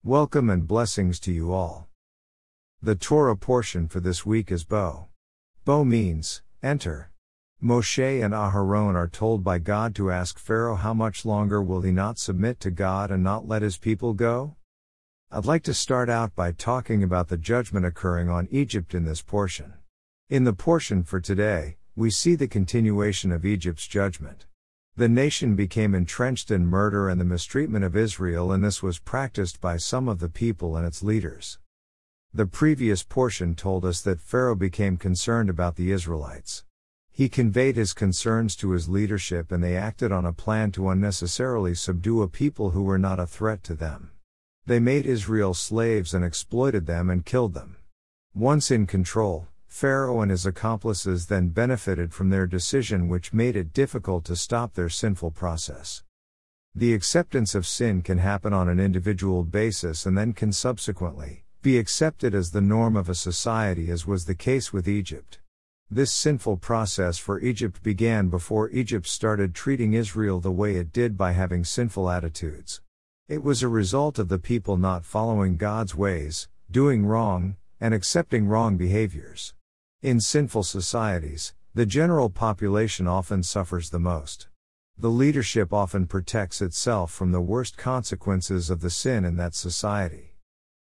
Welcome and blessings to you all. The Torah portion for this week is Bo. Bo means, enter. Moshe and Aharon are told by God to ask Pharaoh how much longer will he not submit to God and not let his people go? I'd like to start out by talking about the judgment occurring on Egypt in this portion. In the portion for today, we see the continuation of Egypt's judgment. The nation became entrenched in murder and the mistreatment of Israel, and this was practiced by some of the people and its leaders. The previous portion told us that Pharaoh became concerned about the Israelites. He conveyed his concerns to his leadership and they acted on a plan to unnecessarily subdue a people who were not a threat to them. They made Israel slaves and exploited them and killed them. Once in control, Pharaoh and his accomplices then benefited from their decision, which made it difficult to stop their sinful process. The acceptance of sin can happen on an individual basis and then can subsequently be accepted as the norm of a society, as was the case with Egypt. This sinful process for Egypt began before Egypt started treating Israel the way it did by having sinful attitudes. It was a result of the people not following God's ways, doing wrong, and accepting wrong behaviors. In sinful societies, the general population often suffers the most. The leadership often protects itself from the worst consequences of the sin in that society.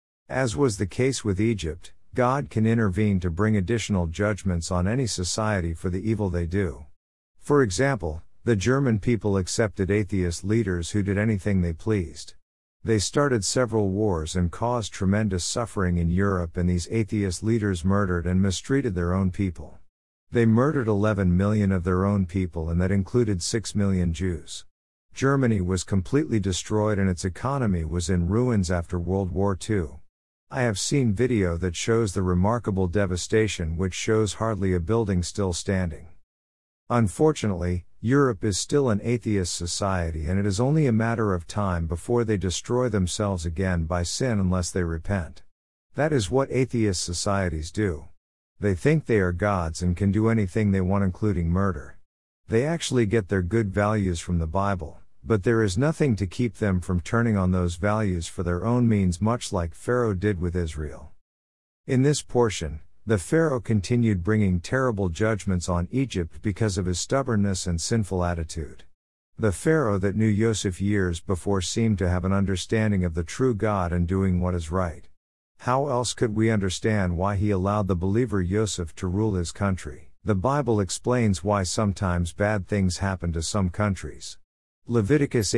As was the case with Egypt, God can intervene to bring additional judgments on any society for the evil they do. For example, the German people accepted atheist leaders who did anything they pleased. They started several wars and caused tremendous suffering in Europe, and these atheist leaders murdered and mistreated their own people. They murdered 11 million of their own people, and that included 6 million Jews. Germany was completely destroyed and its economy was in ruins after World War II. I have seen video that shows the remarkable devastation, which shows hardly a building still standing. Unfortunately, Europe is still an atheist society, and it is only a matter of time before they destroy themselves again by sin unless they repent. That is what atheist societies do. They think they are gods and can do anything they want, including murder. They actually get their good values from the Bible, but there is nothing to keep them from turning on those values for their own means, much like Pharaoh did with Israel. In this portion, the Pharaoh continued bringing terrible judgments on Egypt because of his stubbornness and sinful attitude. The Pharaoh that knew Joseph years before seemed to have an understanding of the true God and doing what is right. How else could we understand why he allowed the believer Joseph to rule his country? The Bible explains why sometimes bad things happen to some countries. Leviticus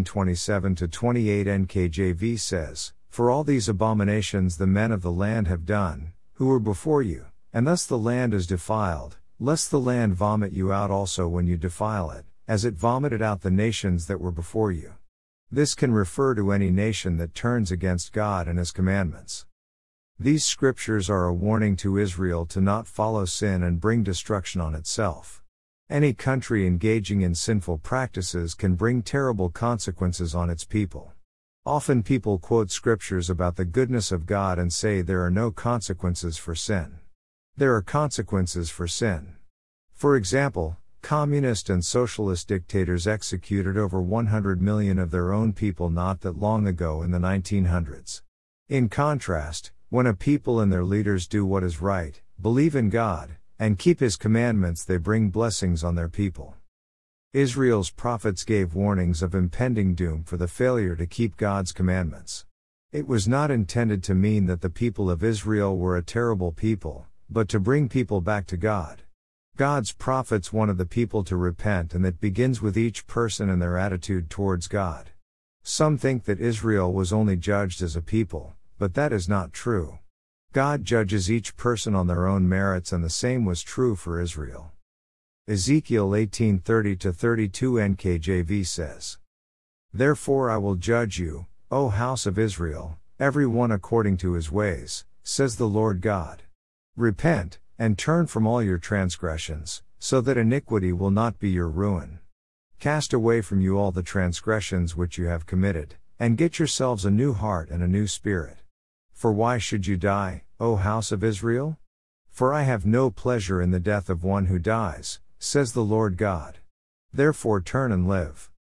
18:27-28 NKJV says, "For all these abominations the men of the land have done, who were before you, and thus the land is defiled, lest the land vomit you out also when you defile it, as it vomited out the nations that were before you." This can refer to any nation that turns against God and His commandments. These scriptures are a warning to Israel to not follow sin and bring destruction on itself. Any country engaging in sinful practices can bring terrible consequences on its people. Often people quote scriptures about the goodness of God and say there are no consequences for sin. There are consequences for sin. For example, communist and socialist dictators executed over 100 million of their own people not that long ago in the 1900s. In contrast, when a people and their leaders do what is right, believe in God, and keep His commandments, they bring blessings on their people. Israel's prophets gave warnings of impending doom for the failure to keep God's commandments. It was not intended to mean that the people of Israel were a terrible people, but to bring people back to God. God's prophets wanted the people to repent, and that begins with each person and their attitude towards God. Some think that Israel was only judged as a people, but that is not true. God judges each person on their own merits, and the same was true for Israel. Ezekiel 18:30-32 NKJV says, "Therefore I will judge you, O house of Israel, every one according to his ways, says the Lord God. Repent, and turn from all your transgressions, so that iniquity will not be your ruin. Cast away from you all the transgressions which you have committed, and get yourselves a new heart and a new spirit. For why should you die, O house of Israel? For I have no pleasure in the death of one who dies, says the Lord God. Therefore turn and live.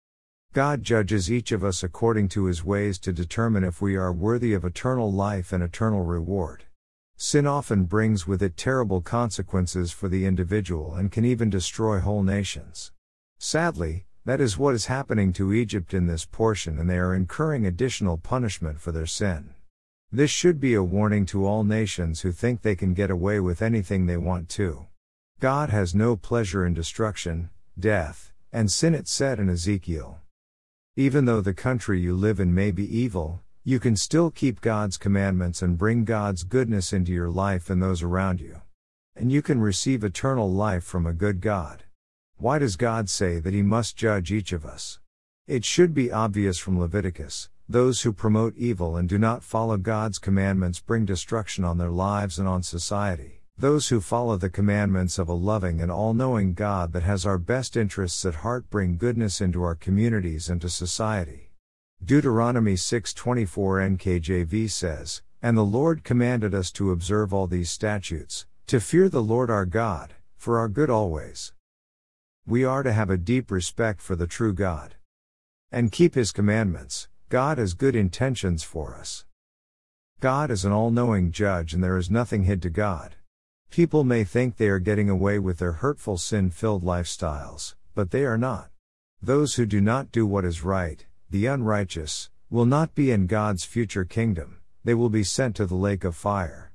God judges each of us according to his ways to determine if we are worthy of eternal life and eternal reward. Sin often brings with it terrible consequences for the individual and can even destroy whole nations. Sadly, that is what is happening to Egypt in this portion, and they are incurring additional punishment for their sin. This should be a warning to all nations who think they can get away with anything they want to. God has no pleasure in destruction, death, and sin, it said in Ezekiel. Even though the country you live in may be evil, you can still keep God's commandments and bring God's goodness into your life and those around you. And you can receive eternal life from a good God. Why does God say that he must judge each of us? It should be obvious from Leviticus: those who promote evil and do not follow God's commandments bring destruction on their lives and on society. Those who follow the commandments of a loving and all-knowing God that has our best interests at heart bring goodness into our communities and to society. Deuteronomy 6:24 NKJV says, "And the Lord commanded us to observe all these statutes, to fear the Lord our God, for our good always." We are to have a deep respect for the true God and keep his commandments. God has good intentions for us. God is an all-knowing judge, and there is nothing hid to God. People may think they are getting away with their hurtful, sin-filled lifestyles, but they are not. Those who do not do what is right, the unrighteous, will not be in God's future kingdom. They will be sent to the lake of fire.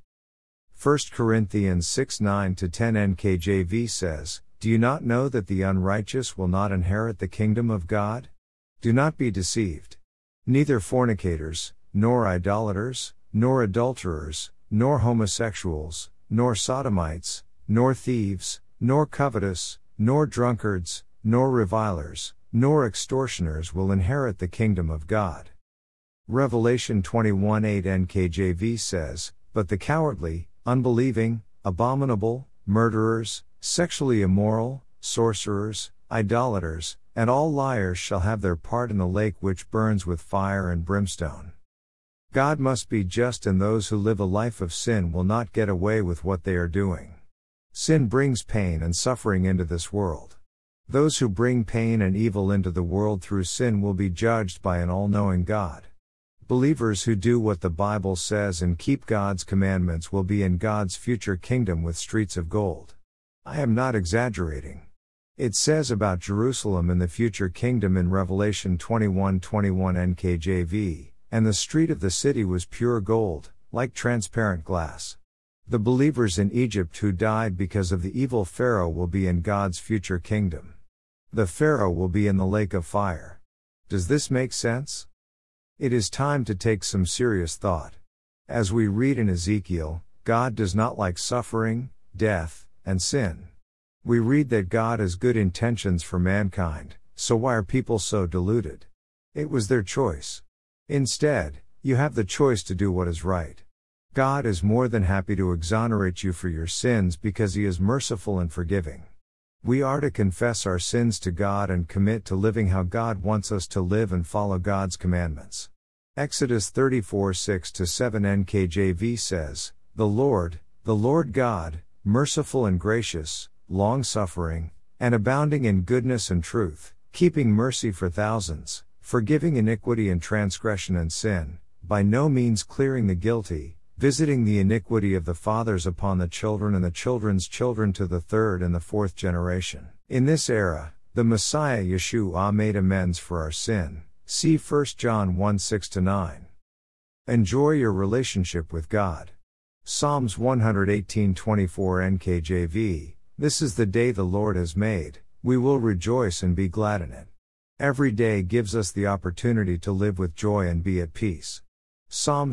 1 Corinthians 6:9-10 NKJV says, "Do you not know that the unrighteous will not inherit the kingdom of God? Do not be deceived. Neither fornicators, nor idolaters, nor adulterers, nor homosexuals, nor sodomites, nor thieves, nor covetous, nor drunkards, nor revilers, nor extortioners will inherit the kingdom of God." Revelation 21:8 NKJV says, "But the cowardly, unbelieving, abominable, murderers, sexually immoral, sorcerers, idolaters, and all liars shall have their part in the lake which burns with fire and brimstone." God must be just, and those who live a life of sin will not get away with what they are doing. Sin brings pain and suffering into this world. Those who bring pain and evil into the world through sin will be judged by an all-knowing God. Believers who do what the Bible says and keep God's commandments will be in God's future kingdom with streets of gold. I am not exaggerating. It says about Jerusalem in the future kingdom in Revelation 21:21 NKJV, "And the street of the city was pure gold, like transparent glass." The believers in Egypt who died because of the evil Pharaoh will be in God's future kingdom. The Pharaoh will be in the lake of fire. Does this make sense? It is time to take some serious thought. As we read in Ezekiel, God does not like suffering, death, and sin. We read that God has good intentions for mankind, so why are people so deluded? It was their choice. Instead, you have the choice to do what is right. God is more than happy to exonerate you for your sins because he is merciful and forgiving. We are to confess our sins to God and commit to living how God wants us to live and follow God's commandments. Exodus 34:6-7 NKJV says, the Lord God, merciful and gracious, long-suffering, and abounding in goodness and truth, keeping mercy for thousands, forgiving iniquity and transgression and sin, by no means clearing the guilty, visiting the iniquity of the fathers upon the children and the children's children to the third and the fourth generation. In this era, the Messiah Yeshua made amends for our sin. See 1 John 1:6-9. Enjoy your relationship with God. Psalms 118:24 NKJV, "This is the day the Lord has made, we will rejoice and be glad in it." Every day gives us the opportunity to live with joy and be at peace. Psalm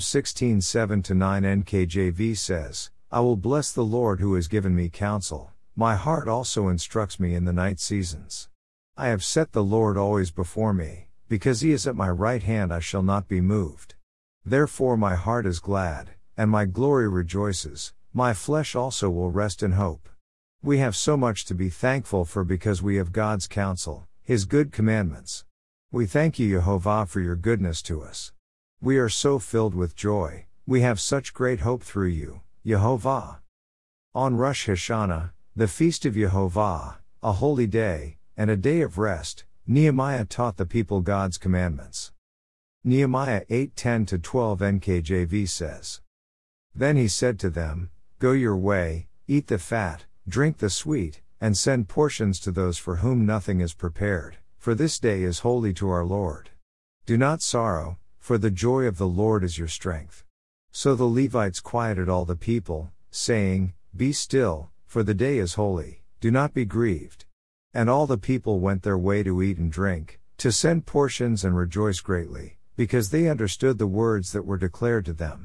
16:7-9 NKJV says, "I will bless the Lord who has given me counsel, my heart also instructs me in the night seasons. I have set the Lord always before me, because he is at my right hand I shall not be moved. Therefore my heart is glad, and my glory rejoices, my flesh also will rest in hope." We have so much to be thankful for because we have God's counsel, his good commandments. We thank you, Yehovah, for your goodness to us. We are so filled with joy, we have such great hope through you, Yehovah. On Rosh Hashanah, the feast of Yehovah, a holy day, and a day of rest, Nehemiah taught the people God's commandments. Nehemiah 8:10-12 NKJV says. Then he said to them, Go your way, eat the fat, drink the sweet, and send portions to those for whom nothing is prepared, for this day is holy to our Lord. Do not sorrow, for the joy of the Lord is your strength. So the Levites quieted all the people, saying, Be still, for the day is holy, do not be grieved. And all the people went their way to eat and drink, to send portions and rejoice greatly, because they understood the words that were declared to them.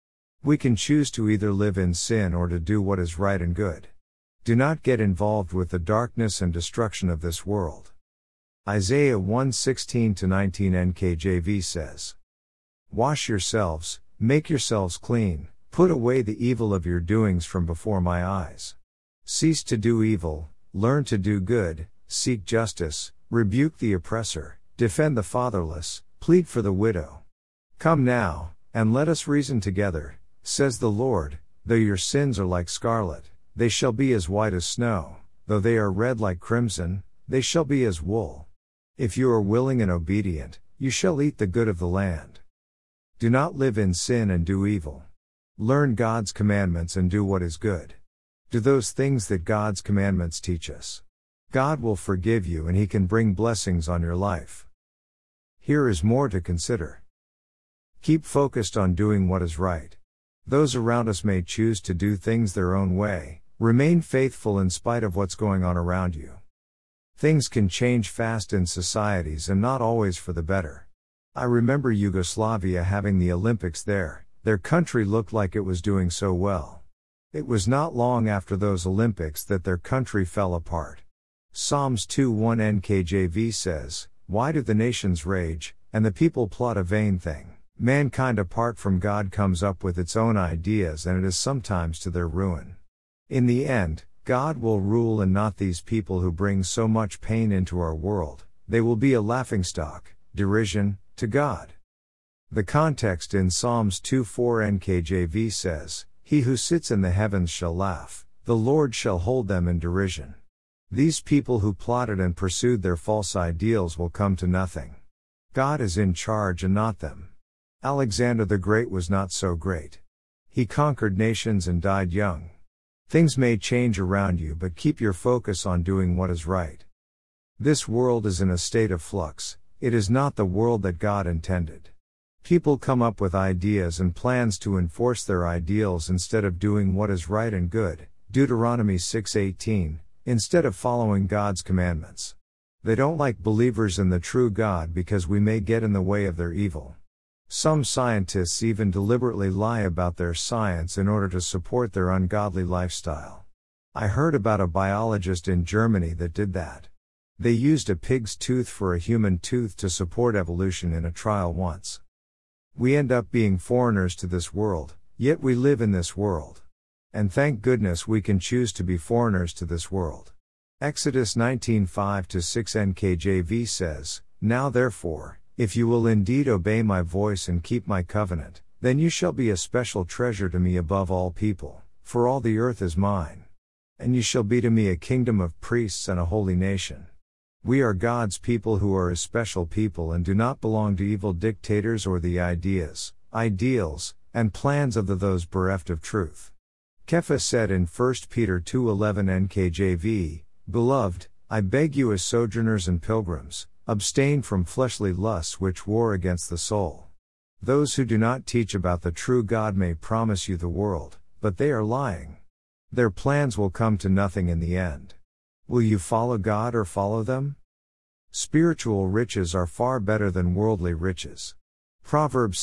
We can choose to either live in sin or to do what is right and good. Do not get involved with the darkness and destruction of this world. Isaiah 1:16-19 NKJV says. Wash yourselves, make yourselves clean, put away the evil of your doings from before my eyes. Cease to do evil, learn to do good, seek justice, rebuke the oppressor, defend the fatherless, plead for the widow. Come now, and let us reason together, says the Lord. Though your sins are like scarlet, they shall be as white as snow, though they are red like crimson, they shall be as wool. If you are willing and obedient, you shall eat the good of the land. Do not live in sin and do evil. Learn God's commandments and do what is good. Do those things that God's commandments teach us. God will forgive you and He can bring blessings on your life. Here is more to consider. Keep focused on doing what is right. Those around us may choose to do things their own way. Remain faithful in spite of what's going on around you. Things can change fast in societies and not always for the better. I remember Yugoslavia having the Olympics there. Their country looked like it was doing so well. It was not long after those Olympics that their country fell apart. Psalms 2:1 NKJV says, Why do the nations rage, and the people plot a vain thing? Mankind apart from God comes up with its own ideas, and it is sometimes to their ruin. In the end, God will rule and not these people who bring so much pain into our world. They will be a laughingstock, derision, to God. The context in Psalms 2:4 NKJV says, He who sits in the heavens shall laugh, the Lord shall hold them in derision. These people who plotted and pursued their false ideals will come to nothing. God is in charge and not them. Alexander the Great was not so great. He conquered nations and died young. Things may change around you, but keep your focus on doing what is right. This world is in a state of flux. It is not the world that God intended. People come up with ideas and plans to enforce their ideals instead of doing what is right and good, Deuteronomy 6:18, instead of following God's commandments. They don't like believers in the true God because we may get in the way of their evil. Some scientists even deliberately lie about their science in order to support their ungodly lifestyle. I heard about a biologist in Germany that did that. They used a pig's tooth for a human tooth to support evolution in a trial once. We end up being foreigners to this world, yet we live in this world. And thank goodness we can choose to be foreigners to this world. Exodus 19:5-6 NKJV says, Now therefore, if you will indeed obey my voice and keep my covenant, then you shall be a special treasure to me above all people, for all the earth is mine. And you shall be to me a kingdom of priests and a holy nation. We are God's people who are His special people and do not belong to evil dictators or the ideas, ideals, and plans of those bereft of truth. Kepha said in 1 Peter 2:11 NKJV, Beloved, I beg you as sojourners and pilgrims, abstain from fleshly lusts which war against the soul. Those who do not teach about the true God may promise you the world, but they are lying. Their plans will come to nothing in the end. Will you follow God or follow them? Spiritual riches are far better than worldly riches. Proverbs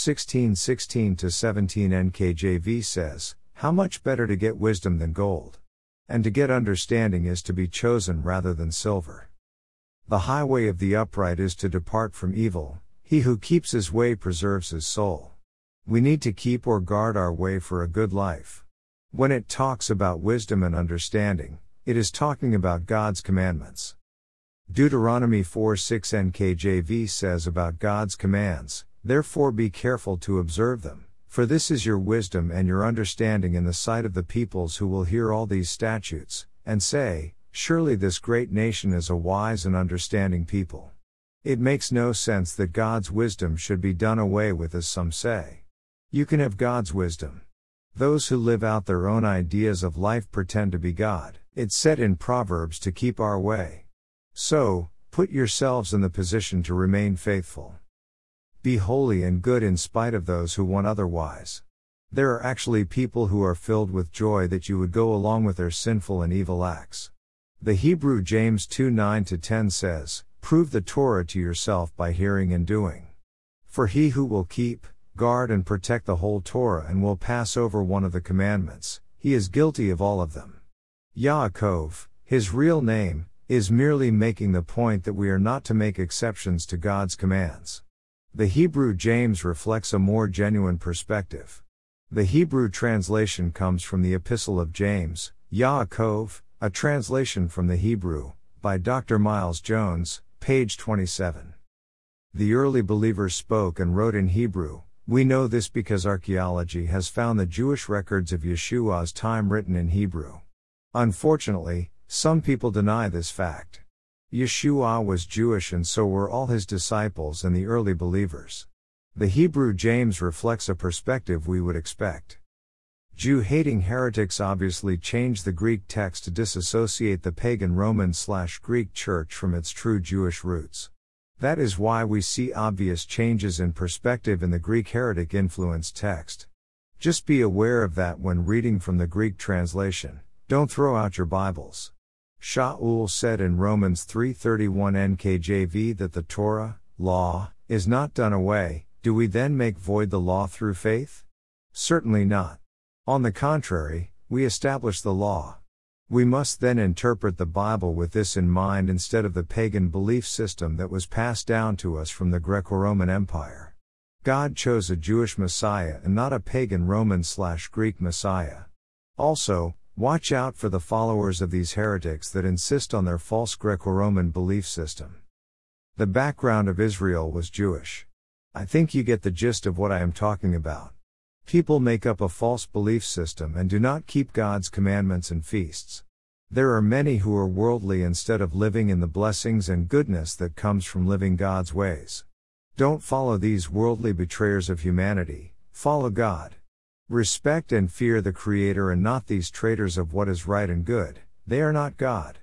16:16-17 NKJV says, How much better to get wisdom than gold? And to get understanding is to be chosen rather than silver. The highway of the upright is to depart from evil. He who keeps his way preserves his soul. We need to keep or guard our way for a good life. When it talks about wisdom and understanding, it is talking about God's commandments. Deuteronomy 4:6 NKJV says about God's commands, Therefore be careful to observe them, for this is your wisdom and your understanding in the sight of the peoples who will hear all these statutes, and say, Surely this great nation is a wise and understanding people. It makes no sense that God's wisdom should be done away with, as some say. You can have God's wisdom. Those who live out their own ideas of life pretend to be God. It's said in Proverbs to keep our way. So, put yourselves in the position to remain faithful. Be holy and good in spite of those who want otherwise. There are actually people who are filled with joy that you would go along with their sinful and evil acts. The Hebrew James 2:9-10 says, "Prove the Torah to yourself by hearing and doing. For he who will keep, guard and protect the whole Torah and will pass over one of the commandments, he is guilty of all of them." Yaakov, his real name, is merely making the point that we are not to make exceptions to God's commands. The Hebrew James reflects a more genuine perspective. The Hebrew translation comes from the Epistle of James, Yaakov, a translation from the Hebrew, by Dr. Miles Jones, page 27. The early believers spoke and wrote in Hebrew. We know this because archaeology has found the Jewish records of Yeshua's time written in Hebrew. Unfortunately, some people deny this fact. Yeshua was Jewish and so were all his disciples and the early believers. The Hebrew James reflects a perspective we would expect. Jew-hating heretics obviously changed the Greek text to disassociate the pagan Roman/Greek church from its true Jewish roots. That is why we see obvious changes in perspective in the Greek heretic-influenced text. Just be aware of that when reading from the Greek translation. Don't throw out your Bibles. Shaul said in Romans 3:31 NKJV that the Torah, law, is not done away. Do we then make void the law through faith? Certainly not. On the contrary, we establish the law. We must then interpret the Bible with this in mind instead of the pagan belief system that was passed down to us from the Greco-Roman Empire. God chose a Jewish Messiah and not a pagan Roman/Greek Messiah. Also, watch out for the followers of these heretics that insist on their false Greco-Roman belief system. The background of Israel was Jewish. I think you get the gist of what I am talking about. People make up a false belief system and do not keep God's commandments and feasts. There are many who are worldly instead of living in the blessings and goodness that comes from living God's ways. Don't follow these worldly betrayers of humanity, follow God. Respect and fear the Creator and not these traitors of what is right and good, they are not God.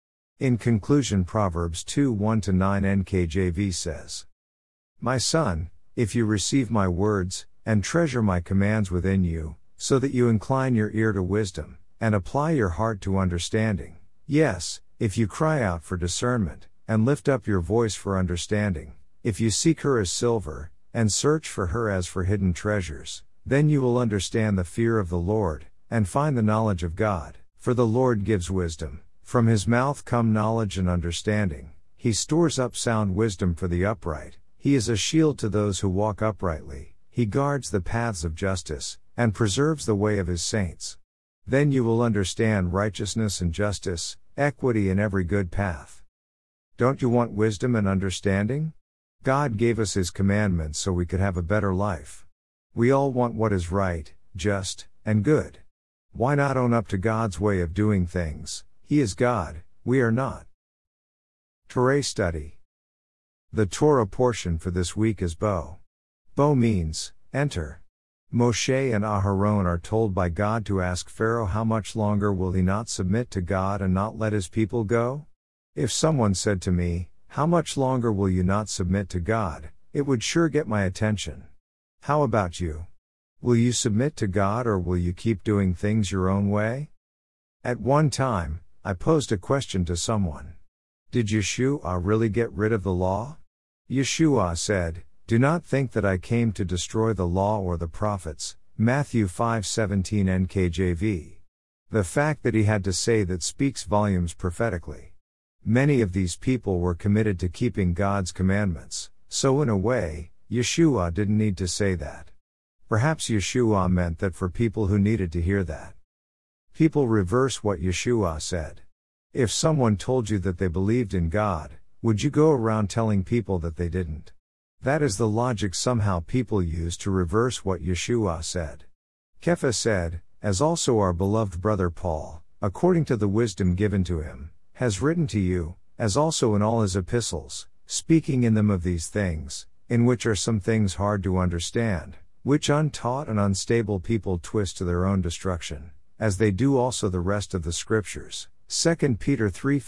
In conclusion, Proverbs 2:1-9 NKJV says, "My son, if you receive my words, and treasure my commands within you, so that you incline your ear to wisdom, and apply your heart to understanding. Yes, if you cry out for discernment, and lift up your voice for understanding, if you seek her as silver, and search for her as for hidden treasures, then you will understand the fear of the Lord, and find the knowledge of God, for the Lord gives wisdom. From his mouth come knowledge and understanding. He stores up sound wisdom for the upright. He is a shield to those who walk uprightly. He guards the paths of justice, and preserves the way of his saints. Then you will understand righteousness and justice, equity and every good path." Don't you want wisdom and understanding? God gave us his commandments so we could have a better life. We all want what is right, just, and good. Why not own up to God's way of doing things? He is God, we are not. Torah study. The Torah portion for this week is Bo. Bo means, enter. Moshe and Aharon are told by God to ask Pharaoh how much longer will he not submit to God and not let his people go? If someone said to me, "How much longer will you not submit to God?" it would sure get my attention. How about you? Will you submit to God or will you keep doing things your own way? At one time, I posed a question to someone. Did Yeshua really get rid of the law? Yeshua said, "Do not think that I came to destroy the law or the prophets," Matthew 5:17 NKJV. The fact that he had to say that speaks volumes prophetically. Many of these people were committed to keeping God's commandments, so in a way, Yeshua didn't need to say that. Perhaps Yeshua meant that for people who needed to hear that. People reverse what Yeshua said. If someone told you that they believed in God, would you go around telling people that they didn't? That is the logic somehow people use to reverse what Yeshua said. Kepha said, "As also our beloved brother Paul, according to the wisdom given to him, has written to you, as also in all his epistles, speaking in them of these things, in which are some things hard to understand, which untaught and unstable people twist to their own destruction, as they do also the rest of the Scriptures. 2 Peter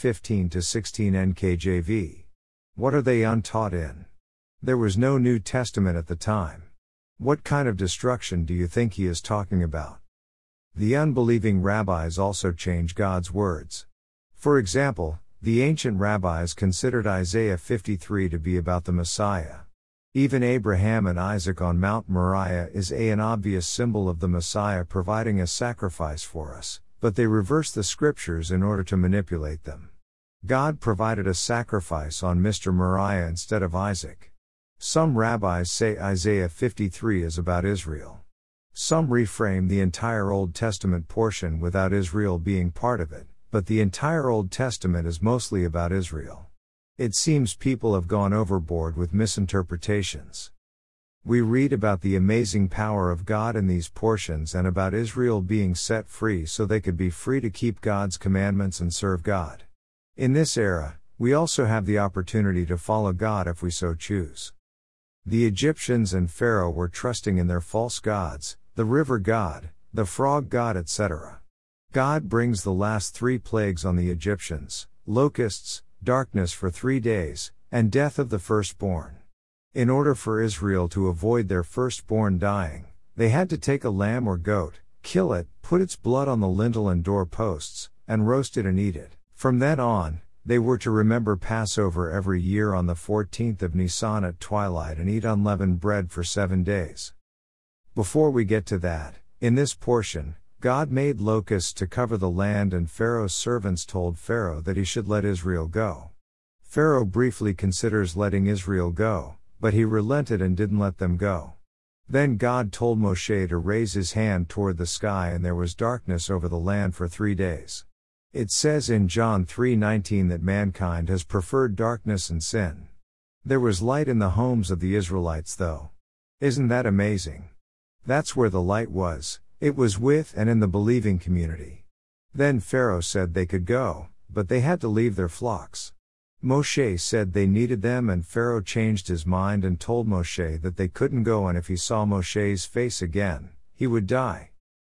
3:15-16 NKJV. What are they untaught in? There was no New Testament at the time. What kind of destruction do you think he is talking about? The unbelieving rabbis also change God's words. For example, the ancient rabbis considered Isaiah 53 to be about the Messiah. Even Abraham and Isaac on Mount Moriah is an obvious symbol of the Messiah providing a sacrifice for us, but they reverse the Scriptures in order to manipulate them. God provided a sacrifice on Mr. Moriah instead of Isaac. Some rabbis say Isaiah 53 is about Israel. Some reframe the entire Old Testament portion without Israel being part of it, but the entire Old Testament is mostly about Israel. It seems people have gone overboard with misinterpretations. We read about the amazing power of God in these portions and about Israel being set free so they could be free to keep God's commandments and serve God. In this era, we also have the opportunity to follow God if we so choose. The Egyptians and Pharaoh were trusting in their false gods, the river god, the frog god, etc. God brings the last 3 plagues on the Egyptians: locusts, darkness for 3 days, and death of the firstborn. In order for Israel to avoid their firstborn dying, they had to take a lamb or goat, kill it, put its blood on the lintel and door posts, and roast it and eat it. From then on, they were to remember Passover every year on the 14th of Nisan at twilight and eat unleavened bread for 7 days. Before we get to that, in this portion, God made locusts to cover the land, and Pharaoh's servants told Pharaoh that he should let Israel go. Pharaoh briefly considers letting Israel go, but he relented and didn't let them go. Then God told Moshe to raise his hand toward the sky, and there was darkness over the land for 3 days. It says in John 3:19 that mankind has preferred darkness and sin. There was light in the homes of the Israelites though. Isn't that amazing? That's where the light was. It was with and in the believing community. Then Pharaoh said they could go, but they had to leave their flocks. Moshe said they needed them, and Pharaoh changed his mind and told Moshe that they couldn't go, and if he saw Moshe's face again, he would die.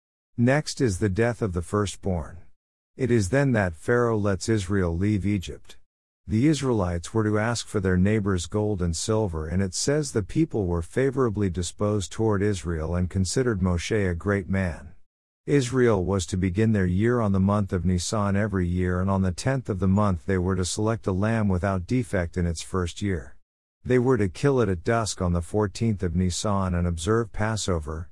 Next is the death of the firstborn. It is then that Pharaoh lets Israel leave Egypt. The Israelites were to ask for their neighbors' gold and silver, and it says the people were favorably disposed toward Israel and considered Moshe a great man. Israel was to begin their year on the month of Nisan every year, and on the 10th of the month they were to select a lamb without defect in its first year. They were to kill it at dusk on the 14th of Nisan and observe Passover,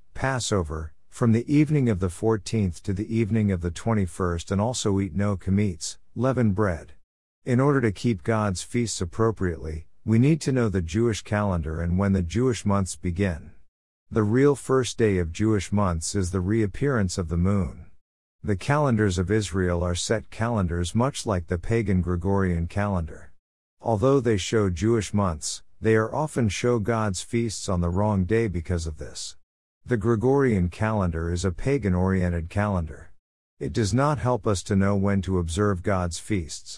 from the evening of the 14th to the evening of the 21st, and also eat no chametz, leavened bread. In order to keep God's feasts appropriately, we need to know the Jewish calendar and when the Jewish months begin. The real first day of Jewish months is the reappearance of the moon. The calendars of Israel are set calendars much like the pagan Gregorian calendar. Although they show Jewish months, they are often show God's feasts on the wrong day because of this. The Gregorian calendar is a pagan-oriented calendar. It does not help us to know when to observe God's feasts.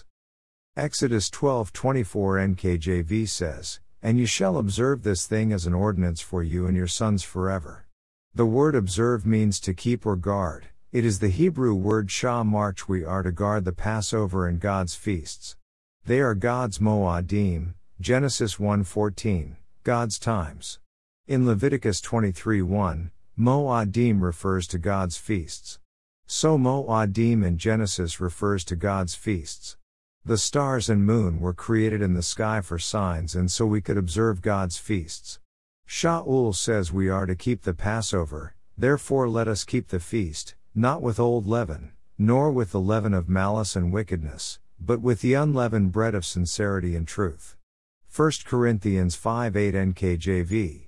Exodus 12:24 NKJV says, "And you shall observe this thing as an ordinance for you and your sons forever." The word observe means to keep or guard. It is the Hebrew word shah march. We are to guard the Passover and God's feasts. They are God's moadim, Genesis 1:14, God's times. In Leviticus 23:1, moadim refers to God's feasts. So moadim in Genesis refers to God's feasts. The stars and moon were created in the sky for signs, and so we could observe God's feasts. Shaul says we are to keep the Passover, therefore let us keep the feast, not with old leaven, nor with the leaven of malice and wickedness, but with the unleavened bread of sincerity and truth. 1 Corinthians 5:8 NKJV.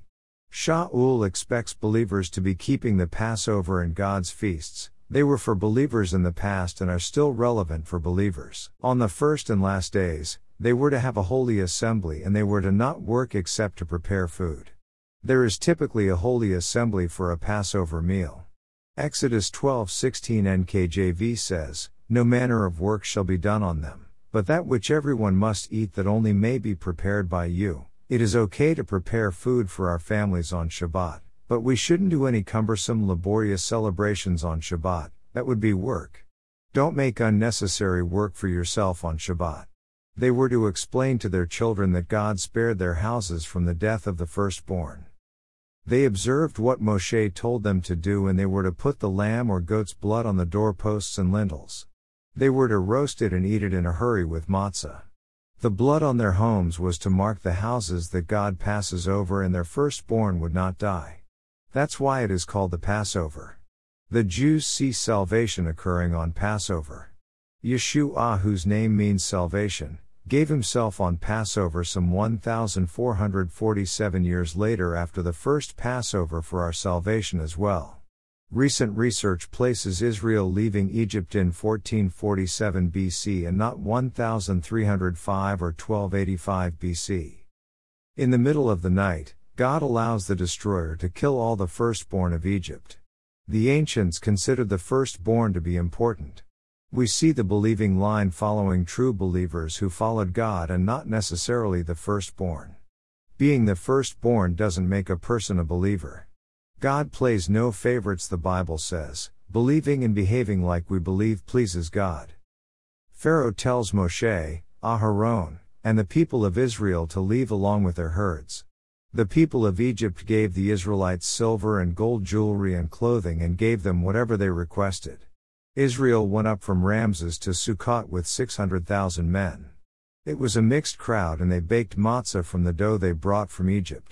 Shaul expects believers to be keeping the Passover and God's feasts. They were for believers in the past and are still relevant for believers. On the first and last days, they were to have a holy assembly, and they were to not work except to prepare food. There is typically a holy assembly for a Passover meal. Exodus 12:16 NKJV says, "No manner of work shall be done on them. but that which everyone must eat that only may be prepared by you. It is okay to prepare food for our families on Shabbat, but we shouldn't do any cumbersome laborious celebrations on Shabbat, that would be work. Don't make unnecessary work for yourself on Shabbat. They were to explain to their children that God spared their houses from the death of the firstborn. They observed what Moshe told them to do, and they were to put the lamb or goat's blood on the doorposts and lintels. They were to roast it and eat it in a hurry with matzah. The blood on their homes was to mark the houses that God passes over, and their firstborn would not die. That's why it is called the Passover. The Jews see salvation occurring on Passover. Yeshua, whose name means salvation, gave himself on Passover some 1,447 years later after the first Passover for our salvation as well. Recent research places Israel leaving Egypt in 1447 BC and not 1305 or 1285 BC. In the middle of the night, God allows the destroyer to kill all the firstborn of Egypt. The ancients considered the firstborn to be important. We see the believing line following true believers who followed God and not necessarily the firstborn. Being the firstborn doesn't make a person a believer. God plays no favorites, the Bible says. Believing and behaving like we believe pleases God. Pharaoh tells Moshe, Aharon, and the people of Israel to leave along with their herds. The people of Egypt gave the Israelites silver and gold jewelry and clothing and gave them whatever they requested. Israel went up from Ramses to Sukkot with 600,000 men. It was a mixed crowd, and they baked matzah from the dough they brought from Egypt.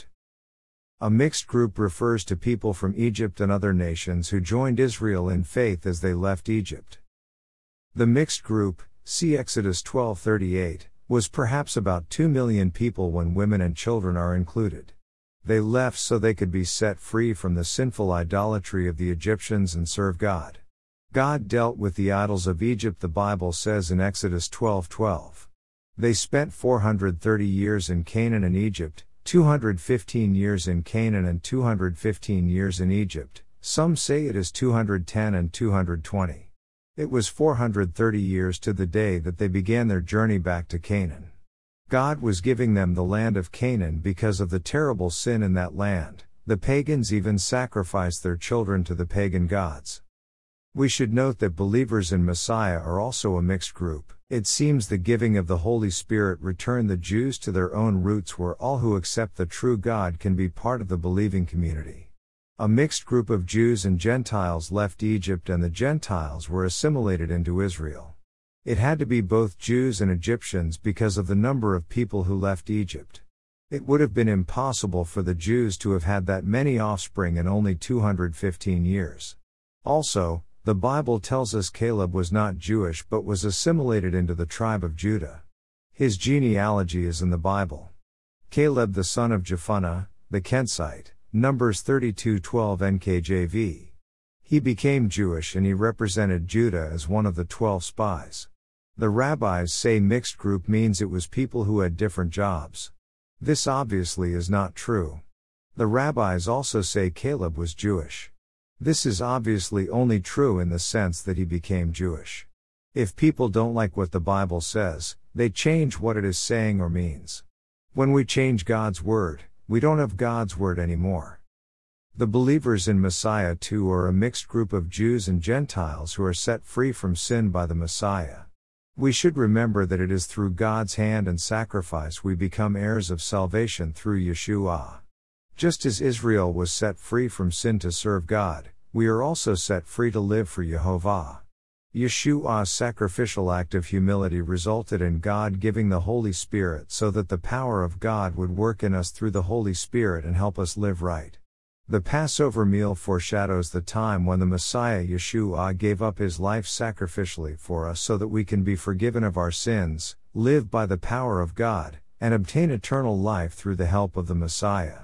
A mixed group refers to people from Egypt and other nations who joined Israel in faith as they left Egypt. The mixed group, see Exodus 12:38, was perhaps about 2 million people when women and children are included. They left so they could be set free from the sinful idolatry of the Egyptians and serve God. God dealt with the idols of Egypt, the Bible says in Exodus 12:12. They spent 430 years in Canaan and Egypt, 215 years in Canaan and 215 years in Egypt. Some say it is 210 and 220. It was 430 years to the day that they began their journey back to Canaan. God was giving them the land of Canaan because of the terrible sin in that land. The pagans even sacrificed their children to the pagan gods. We should note that believers in Messiah are also a mixed group. It seems the giving of the Holy Spirit returned the Jews to their own roots, where all who accept the true God can be part of the believing community. A mixed group of Jews and Gentiles left Egypt, and the Gentiles were assimilated into Israel. It had to be both Jews and Egyptians because of the number of people who left Egypt. It would have been impossible for the Jews to have had that many offspring in only 215 years. Also, the Bible tells us Caleb was not Jewish but was assimilated into the tribe of Judah. His genealogy is in the Bible. Caleb the son of Jephunneh, the Kenite, Numbers 32:12 NKJV. He became Jewish and he represented Judah as one of the 12 spies. The rabbis say mixed group means it was people who had different jobs. This obviously is not true. The rabbis also say Caleb was Jewish. This is obviously only true in the sense that he became Jewish. If people don't like what the Bible says, they change what it is saying or means. When we change God's word, we don't have God's word anymore. The believers in Messiah too are a mixed group of Jews and Gentiles who are set free from sin by the Messiah. We should remember that it is through God's hand and sacrifice we become heirs of salvation through Yeshua. Just as Israel was set free from sin to serve God, we are also set free to live for Yehovah. Yeshua's sacrificial act of humility resulted in God giving the Holy Spirit so that the power of God would work in us through the Holy Spirit and help us live right. The Passover meal foreshadows the time when the Messiah Yeshua gave up his life sacrificially for us so that we can be forgiven of our sins, live by the power of God, and obtain eternal life through the help of the Messiah.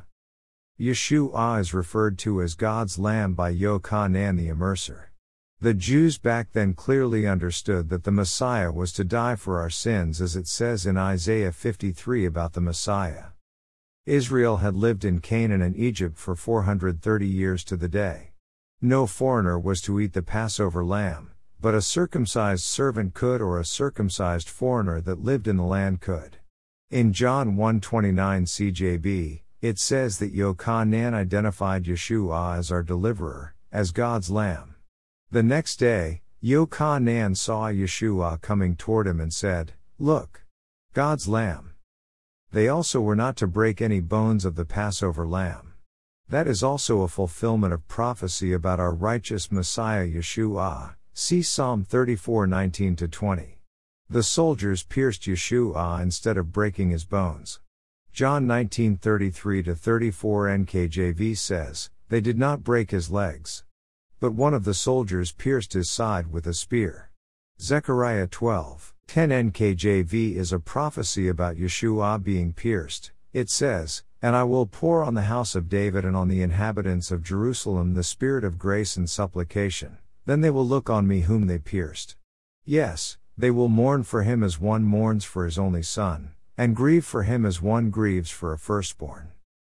Yeshua is referred to as God's Lamb by Yochanan the Immerser. The Jews back then clearly understood that the Messiah was to die for our sins, as it says in Isaiah 53 about the Messiah. Israel had lived in Canaan and Egypt for 430 years to the day. No foreigner was to eat the Passover lamb, but a circumcised servant could, or a circumcised foreigner that lived in the land could. In John 1:29 CJB, it says that Yochanan identified Yeshua as our deliverer, as God's Lamb. The next day, Yochanan saw Yeshua coming toward him and said, "Look! God's Lamb." They also were not to break any bones of the Passover lamb. That is also a fulfillment of prophecy about our righteous Messiah Yeshua. See Psalm 34:19-20. The soldiers pierced Yeshua instead of breaking his bones. John 19:33-34 NKJV says, "They did not break his legs. But one of the soldiers pierced his side with a spear." Zechariah 12:10 NKJV is a prophecy about Yeshua being pierced. It says, "And I will pour on the house of David and on the inhabitants of Jerusalem the spirit of grace and supplication. Then they will look on me whom they pierced. Yes, they will mourn for him as one mourns for his only son, and grieve for him as one grieves for a firstborn."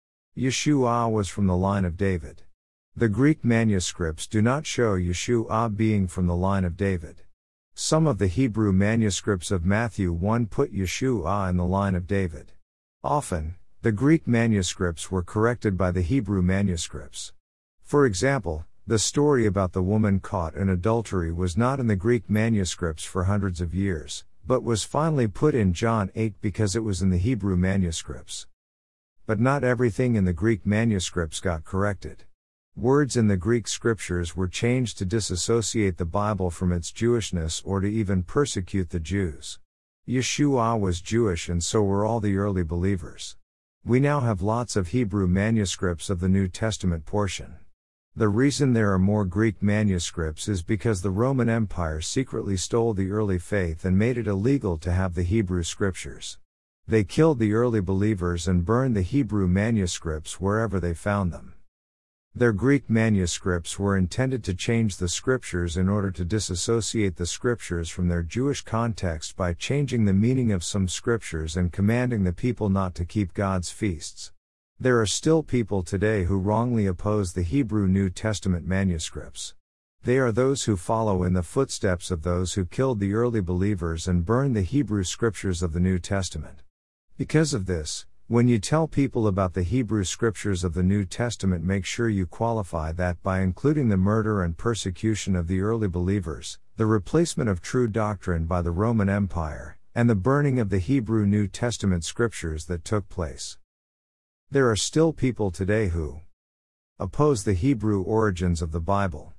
Yeshua was from the line of David. The Greek manuscripts do not show Yeshua being from the line of David. Some of the Hebrew manuscripts of Matthew 1 put Yeshua in the line of David. Often, the Greek manuscripts were corrected by the Hebrew manuscripts. For example, the story about the woman caught in adultery was not in the Greek manuscripts for hundreds of years, but was finally put in John 8 because it was in the Hebrew manuscripts. But not everything in the Greek manuscripts got corrected. Words in the Greek scriptures were changed to disassociate the Bible from its Jewishness or to even persecute the Jews. Yeshua was Jewish and so were all the early believers. We now have lots of Hebrew manuscripts of the New Testament portion. The reason there are more Greek manuscripts is because the Roman Empire secretly stole the early faith and made it illegal to have the Hebrew scriptures. They killed the early believers and burned the Hebrew manuscripts wherever they found them. Their Greek manuscripts were intended to change the scriptures in order to disassociate the scriptures from their Jewish context by changing the meaning of some scriptures and commanding the people not to keep God's feasts. There are still people today who wrongly oppose the Hebrew New Testament manuscripts. They are those who follow in the footsteps of those who killed the early believers and burned the Hebrew scriptures of the New Testament. Because of this, when you tell people about the Hebrew scriptures of the New Testament, make sure you qualify that by including the murder and persecution of the early believers, the replacement of true doctrine by the Roman Empire, and the burning of the Hebrew New Testament scriptures that took place. There are still people today who oppose the Hebrew origins of the Bible.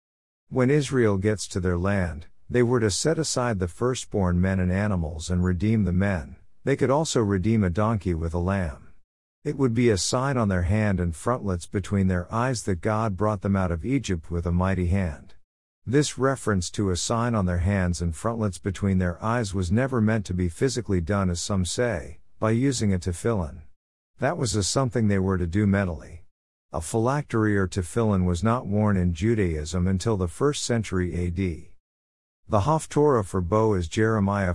When Israel gets to their land, they were to set aside the firstborn men and animals and redeem the men. They could also redeem a donkey with a lamb. It would be a sign on their hand and frontlets between their eyes that God brought them out of Egypt with a mighty hand. This reference to a sign on their hands and frontlets between their eyes was never meant to be physically done, as some say, by using a tefillin. That was something they were to do mentally. A phylactery or tefillin was not worn in Judaism until the 1st century AD. The Haftorah for Bo is Jeremiah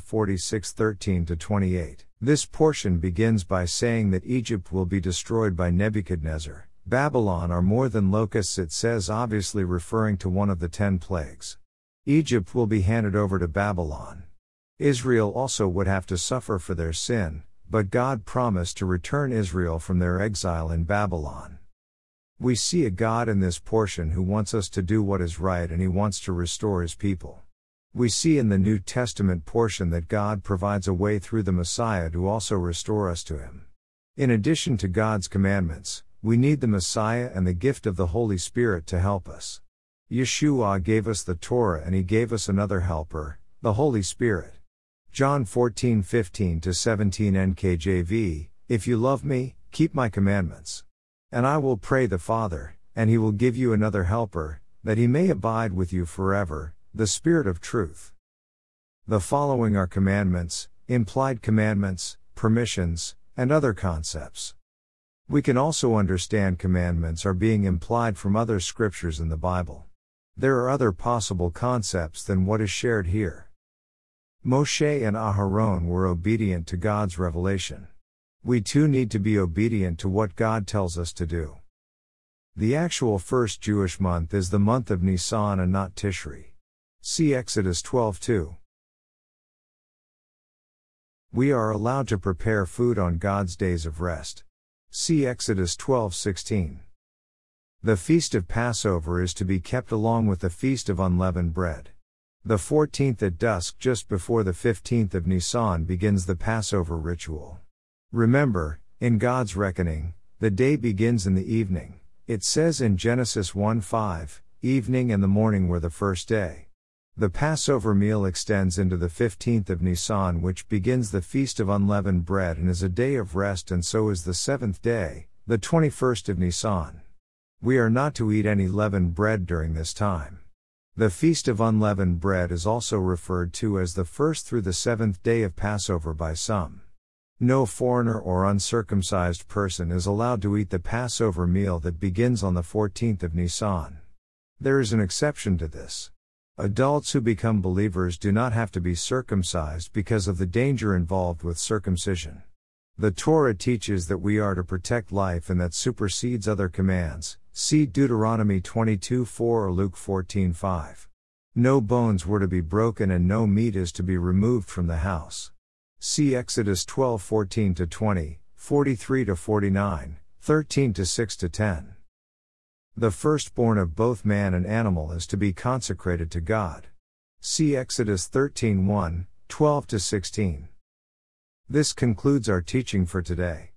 46:13-28. This portion begins by saying that Egypt will be destroyed by Nebuchadnezzar. Babylon are more than locusts, it says, obviously referring to one of the 10 plagues. Egypt will be handed over to Babylon. Israel also would have to suffer for their sin, but God promised to return Israel from their exile in Babylon. We see a God in this portion who wants us to do what is right, and he wants to restore his people. We see in the New Testament portion that God provides a way through the Messiah to also restore us to him. In addition to God's commandments, we need the Messiah and the gift of the Holy Spirit to help us. Yeshua gave us the Torah and he gave us another helper, the Holy Spirit. John 14:15-17 NKJV, "If you love me, keep my commandments. And I will pray the Father, and he will give you another helper, that he may abide with you forever, the Spirit of truth." The following are commandments, implied commandments, permissions, and other concepts. We can also understand commandments are being implied from other scriptures in the Bible. There are other possible concepts than what is shared here. Moshe and Aharon were obedient to God's revelation. We too need to be obedient to what God tells us to do. The actual first Jewish month is the month of Nisan and not Tishri. See Exodus 12:2. We are allowed to prepare food on God's days of rest. See Exodus 12:16. The feast of Passover is to be kept along with the feast of unleavened bread. The 14th at dusk just before the 15th of Nisan begins the Passover ritual. Remember, in God's reckoning, the day begins in the evening. It says in Genesis 1:5, evening and the morning were the first day. The Passover meal extends into the 15th of Nisan, which begins the Feast of Unleavened Bread and is a day of rest, and so is the 7th day, the 21st of Nisan. We are not to eat any leavened bread during this time. The Feast of Unleavened Bread is also referred to as the first through the 7th day of Passover by some. No foreigner or uncircumcised person is allowed to eat the Passover meal that begins on the 14th of Nisan. There is an exception to this. Adults who become believers do not have to be circumcised because of the danger involved with circumcision. The Torah teaches that we are to protect life, and that supersedes other commands. See Deuteronomy 22:4 or Luke 14:5. No bones were to be broken and no meat is to be removed from the house. See Exodus 12:14-20, 43-49, 13-6-10. The firstborn of both man and animal is to be consecrated to God. See Exodus 13:1, 12-16. This concludes our teaching for today.